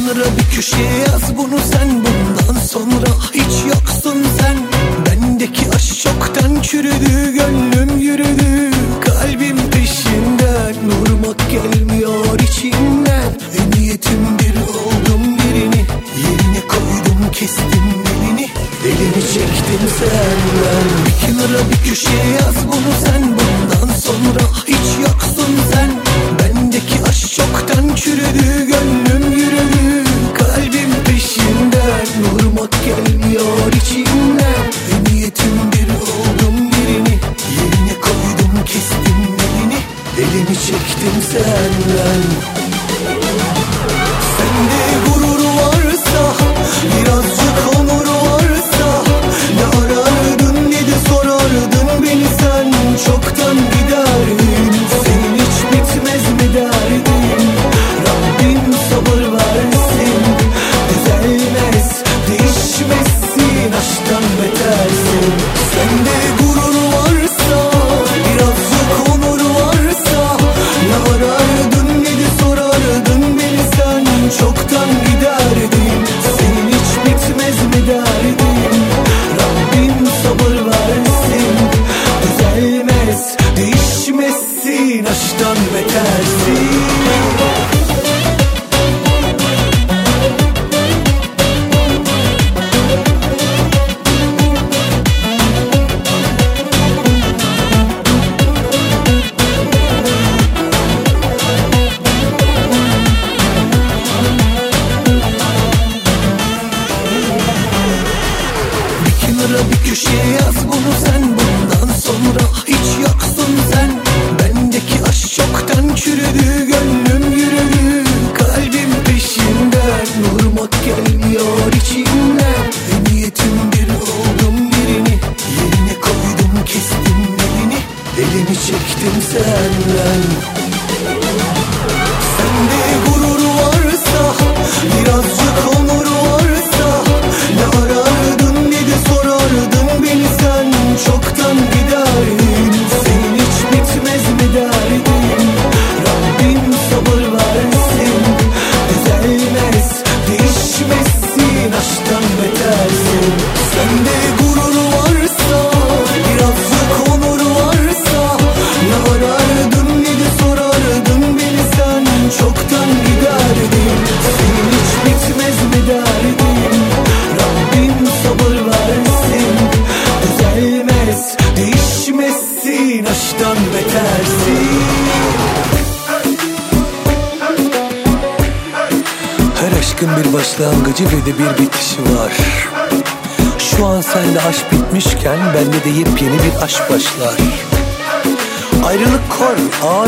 kenara bir köşeye yaz bunu sen. Bundan sonra hiç yoksun sen. Bendeki aşk çoktan çürüdü, gönlüm yürüdü kalbim peşinden. Durmak gelmiyor içimden. Niyetim bir oldum birini, yerine koydum kestim belini. Elimi çektim senden. Bir kenara bir köşeye yaz bunu sen. Bundan sonra hiç yoksun sen. Bendeki aşk çoktan çürüdü, gönlüm yürüdü kalbim peşinden. Durmak gelmiyor içimden. Niyetim bir oldum birini, yerine koydum kestim belini. Elimi çektim senden. Sende gurur varsa, birazcık onur varsa, ne arardın ne de sorardın beni sen. Çoktan giderdin, senin hiç bitmez mi derdin. Rabbim sabır versin, düzelmez değişmezsin, aşktan betersin. Sende gurur varsa, birazcık onur varsa, ne arardın ne de sorardın beni sen. Çoktan giderdin, senin hiç bitmez mi derdin. Rabbim sabır versin, düzelmez değişmezsin, aşktan betersin. Bir köşeye yaz bunu sen. Bundan sonra hiç yoksun sen. Bendeki aşk çoktan çürüdü, gönlüm yürüdü kalbim peşinden. Durmak gelmiyor içimden. Niyetim bir oldum birini, yerine koydum kestim belini. Elimi çektim senden. Sende gurur varsa, birazcık onur varsa, ne arardın ne de sorardın beni sen. Çoktan giderdin, senin hiç bitmez mi derdin. Rabbim sabır versin, düzelmez değişmezsin, aşktan betersin. Sende gurur varsa, birazcık onur varsa, ne arardın ne de sorardın beni sen. Çoktan giderdin, senin hiç bitmez mi derdin. Rabbim sabır versin, düzelmez değişmezsin, aşktan betersin. Her aşkın bir başlangıcı ve de bir bitişi var. Şu an sende aşk bitmişken bende de yepyeni bir aşk başlar. Ayrılık kor, ağır